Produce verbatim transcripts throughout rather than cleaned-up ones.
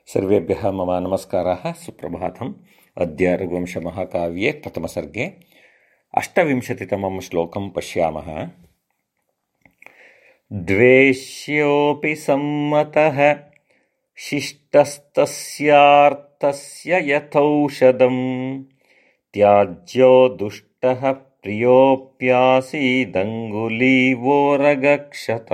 सर्वेभ्यः मम नमस्काराः, सुप्रभातम्। अद्य रघुवंशमहाकाव्ये प्रथमसर्गे अष्टविंशतितमं श्लोकं पश्यामः। द्वेष्योऽपि सम्मतः शिष्टस्तस्यार्थस्य यथौषधं त्याज्यो दुष्टः प्रियोऽप्यासीदङ्गुलीवोरगक्षत।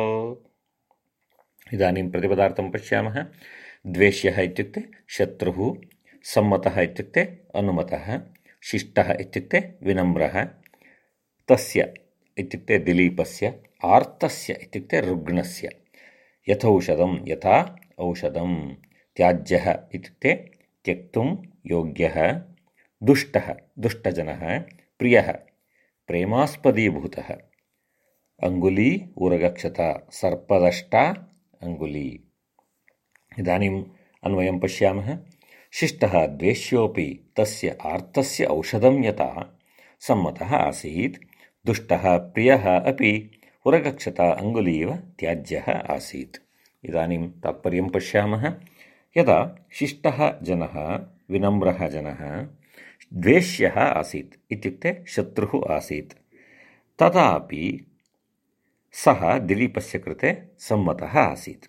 इदानीं प्रतिपदार्थं पश्यामः। द्वेष्यः इत्युक्ते शत्रुः, सम्मतः इत्युक्ते अनुमतः, शिष्टः इत्युक्ते विनम्रः, तस्य इत्युक्ते दिलीपस्य, आर्तस्य इत्युक्ते रुग्णस्य, यथौषधं यथा औषधं, त्याज्यः इत्युक्ते त्यक्तुं योग्यः, दुष्टः दुष्टजनः, प्रियः प्रेमास्पदीभूतः, अङ्गुली उरगक्षत सर्पदष्टा अङ्गुली। इदानीम् अन्वयं पश्यामः। शिष्टः द्वेष्योऽपि तस्य आर्तस्य औषधं यथा सम्मतः आसीत्, दुष्टः प्रियः अपि उरगक्षत अङ्गुलीव त्याज्यः आसीत्। इदानीं तात्पर्यं पश्यामः। यदा शिष्टः जनः, विनम्रः जनः द्वेष्यः आसीत् इत्युक्ते शत्रुः आसीत्, तदापि सः दिलीपस्य कृते सम्मतः आसीत्।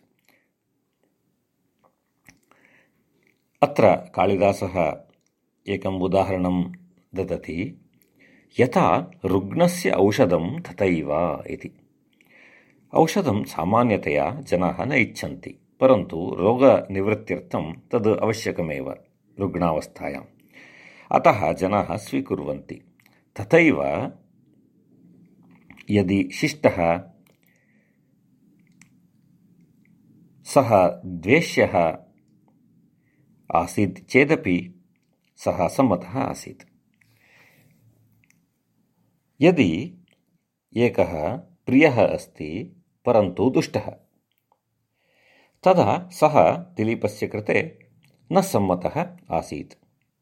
अत्र कालिदासः एकम् उदाहरणं ददति। यथा रुग्णस्य औषधं तथैव इति। औषधं सामान्यतया जनाः न इच्छन्ति, परन्तु रोगनिवृत्त्यर्थं तद् आवश्यकमेव रुग्णावस्थायाम्, अतः जनाः स्वीकुर्वन्ति। तथैव यदि शिष्टः सः द्वेष्यः आसीत् चेदपि सः सम्मतः आसीत्। यदि एकः प्रियः अस्ति परन्तु दुष्टः, तदा सः दिलीपस्य कृते न सम्मतः आसीत्।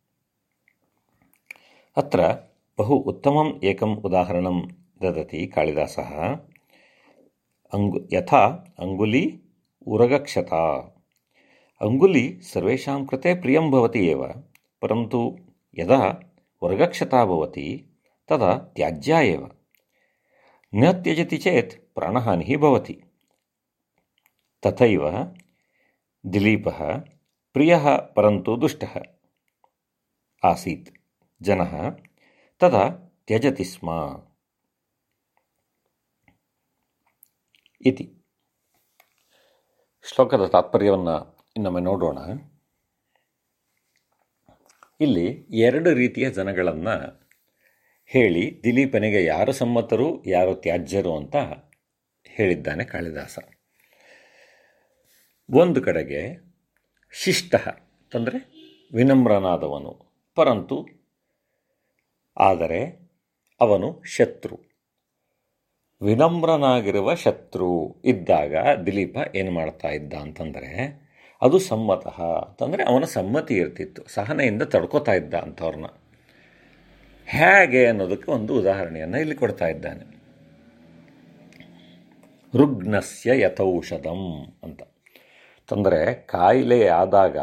अत्र बहु उत्तमम् एकम् उदाहरणं ददति कालिदासः। अङ्गु यथा अङ्गुली उरगक्षत। अङ्गुली सर्वेषां कृते प्रियं भवति एव, परन्तु यदा उरगक्षता भवति तदा त्याज्या एव। न त्यजति चेत् प्राणहानिः भवति। तथैव दिलीपः प्रियः परन्तु दुष्टः आसीत् जनः, तदा त्यजति स्म इति। ಶ್ಲೋಕದ ತಾತ್ಪರ್ಯವನ್ನು ಇನ್ನೊಮ್ಮೆ ನೋಡೋಣ. ಇಲ್ಲಿ ಎರಡು ರೀತಿಯ ಜನಗಳನ್ನು ಹೇಳಿ ದಿಲೀಪನಿಗೆ ಯಾರು ಸಮ್ಮತರು ಯಾರು ತ್ಯಾಜ್ಯರು ಅಂತ ಹೇಳಿದ್ದಾನೆ ಕಾಳಿದಾಸ. ಒಂದು ಕಡೆಗೆ ಶಿಷ್ಟ ಅಂದರೆ ವಿನಮ್ರನಾದವನು, ಪರಂತು ಆದರೆ ಅವನು ಶತ್ರು. ವಿನಮ್ರನಾಗಿರುವ ಶತ್ರು ಇದ್ದಾಗ ದಿಲೀಪ ಏನು ಮಾಡ್ತಾ ಇದ್ದ ಅಂತಂದರೆ ಅದು ಸಮ್ಮತಃ ಅಂತಂದರೆ ಅವನ ಸಮ್ಮತಿ ಇರ್ತಿತ್ತು, ಸಹನೆಯಿಂದ ತಡ್ಕೋತಾ ಇದ್ದ ಅಂಥವ್ರನ್ನ. ಹೇಗೆ ಅನ್ನೋದಕ್ಕೆ ಒಂದು ಉದಾಹರಣೆಯನ್ನು ಇಲ್ಲಿ ಕೊಡ್ತಾ ಇದ್ದಾನೆ. ರುಗ್ನಸ್ಯ ಯಥೌಷಧಂ ಅಂತ ತಂದರೆ ಕಾಯಿಲೆ ಆದಾಗ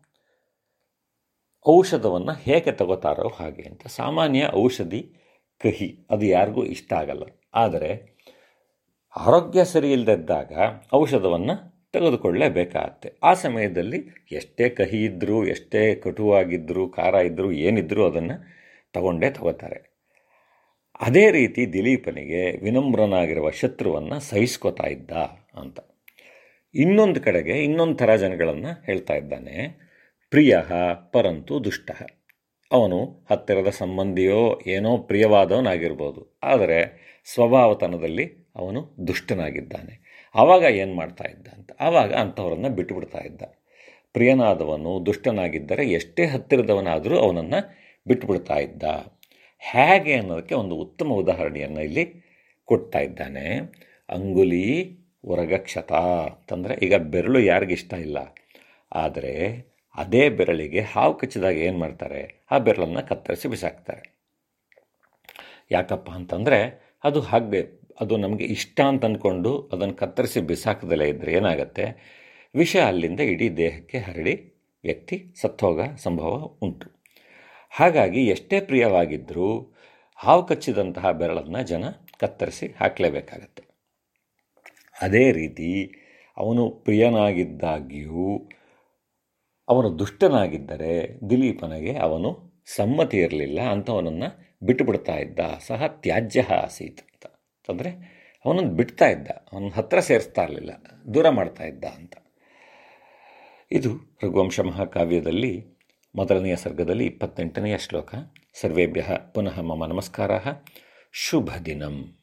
ಔಷಧವನ್ನು ಹೇಗೆ ತಗೋತಾರೋ ಹಾಗೆ ಅಂತ. ಸಾಮಾನ್ಯ ಔಷಧಿ ಕಹಿ, ಅದು ಯಾರಿಗೂ ಇಷ್ಟ ಆಗಲ್ಲ. ಆದರೆ ಆರೋಗ್ಯ ಸರಿ ಇಲ್ಲದಿದ್ದಾಗ ಔಷಧವನ್ನು ತೆಗೆದುಕೊಳ್ಳಲೇಬೇಕಾಗತ್ತೆ. ಆ ಸಮಯದಲ್ಲಿ ಎಷ್ಟೇ ಕಹಿ ಇದ್ದರೂ, ಎಷ್ಟೇ ಕಟುವಾಗಿದ್ದರೂ, ಖಾರ ಇದ್ದರೂ, ಏನಿದ್ರೂ ಅದನ್ನು ತಗೊಂಡೇ ತಗೋತಾರೆ. ಅದೇ ರೀತಿ ದಿಲೀಪನಿಗೆ ವಿನಮ್ರನಾಗಿರುವ ಶತ್ರುವನ್ನು ಸಹಿಸ್ಕೋತಾ ಇದ್ದ ಅಂತ. ಇನ್ನೊಂದು ಕಡೆಗೆ ಇನ್ನೊಂದು ಥರ ಜನಗಳನ್ನು ಹೇಳ್ತಾ ಇದ್ದಾನೆ. ಪ್ರಿಯ ಪರಂತು ದುಷ್ಟ. ಅವನು ಹತ್ತಿರದ ಸಂಬಂಧಿಯೋ ಏನೋ ಪ್ರಿಯವಾದವನಾಗಿರ್ಬೋದು, ಆದರೆ ಸ್ವಭಾವತನದಲ್ಲಿ ಅವನು ದುಷ್ಟನಾಗಿದ್ದಾನೆ. ಆವಾಗ ಏನು ಮಾಡ್ತಾ ಇದ್ದ ಅಂತ, ಆವಾಗ ಅಂಥವರನ್ನು ಬಿಟ್ಟುಬಿಡ್ತಾ ಇದ್ದ. ಪ್ರಿಯನಾದವನು ದುಷ್ಟನಾಗಿದ್ದರೆ ಎಷ್ಟೇ ಹತ್ತಿರದವನಾದರೂ ಅವನನ್ನು ಬಿಟ್ಟುಬಿಡ್ತಾ ಇದ್ದ. ಹೇಗೆ ಅನ್ನೋದಕ್ಕೆ ಒಂದು ಉತ್ತಮ ಉದಾಹರಣೆಯನ್ನು ಇಲ್ಲಿ ಕೊಡ್ತಾ ಇದ್ದಾನೆ. ಅಂಗುಲಿ ಉರಗಕ್ಷತ ಅಂತಂದರೆ, ಈಗ ಬೆರಳು ಯಾರಿಗಿಷ್ಟ ಇಲ್ಲ, ಆದರೆ ಅದೇ ಬೆರಳಿಗೆ ಹಾವು ಕಚ್ಚಿದಾಗ ಏನು ಮಾಡ್ತಾರೆ, ಆ ಬೆರಳನ್ನು ಕತ್ತರಿಸಿ ಬಿಸಾಕ್ತಾರೆ. ಯಾಕಪ್ಪ ಅಂತಂದರೆ ಅದು ಹಾಗೆ ಅದು ನಮಗೆ ಇಷ್ಟ ಅಂತ ಅಂದ್ಕೊಂಡು ಅದನ್ನು ಕತ್ತರಿಸಿ ಬಿಸಾಕದಲ್ಲೇ ಇದ್ದರೆ ಏನಾಗುತ್ತೆ, ವಿಷ ಅಲ್ಲಿಂದ ಇಡೀ ದೇಹಕ್ಕೆ ಹರಡಿ ವ್ಯಕ್ತಿ ಸತ್ತೋಗ ಸಂಭವ ಉಂಟು. ಹಾಗಾಗಿ ಎಷ್ಟೇ ಪ್ರಿಯವಾಗಿದ್ದರೂ ಹಾವು ಕಚ್ಚಿದಂತಹ ಬೆರಳನ್ನು ಜನ ಕತ್ತರಿಸಿ ಹಾಕಲೇಬೇಕಾಗತ್ತೆ. ಅದೇ ರೀತಿ ಅವನು ಪ್ರಿಯನಾಗಿದ್ದಾಗ್ಯೂ ಅವನು ದುಷ್ಟನಾಗಿದ್ದರೆ ದಿಲೀಪನಿಗೆ ಅವನು ಸಮ್ಮತಿ ಇರಲಿಲ್ಲ, ಅಂಥವನನ್ನು ಬಿಟ್ಟುಬಿಡ್ತಾ ಇದ್ದ. ಸಹ ತ್ಯಾಜ್ಯ ಆಸೀತ್ ಅಂತ ಅಂದರೆ ಅವನನ್ನು ಬಿಡ್ತಾ ಇದ್ದ, ಅವನ ಹತ್ತಿರ ಸೇರಿಸ್ತಾ ಇರಲಿಲ್ಲ, ದೂರ ಮಾಡ್ತಾ ಇದ್ದ ಅಂತ. ಇದು ರಘುವಂಶ ಮಹಾಕಾವ್ಯದಲ್ಲಿ ಮೊದಲನೆಯ ಸರ್ಗದಲ್ಲಿ ಇಪ್ಪತ್ತೆಂಟನೆಯ ಶ್ಲೋಕ. ಸರ್ವೇಭ್ಯ ಪುನಃ ಮಮ ನಮಸ್ಕಾರಃ. ಶುಭ ದಿನಂ.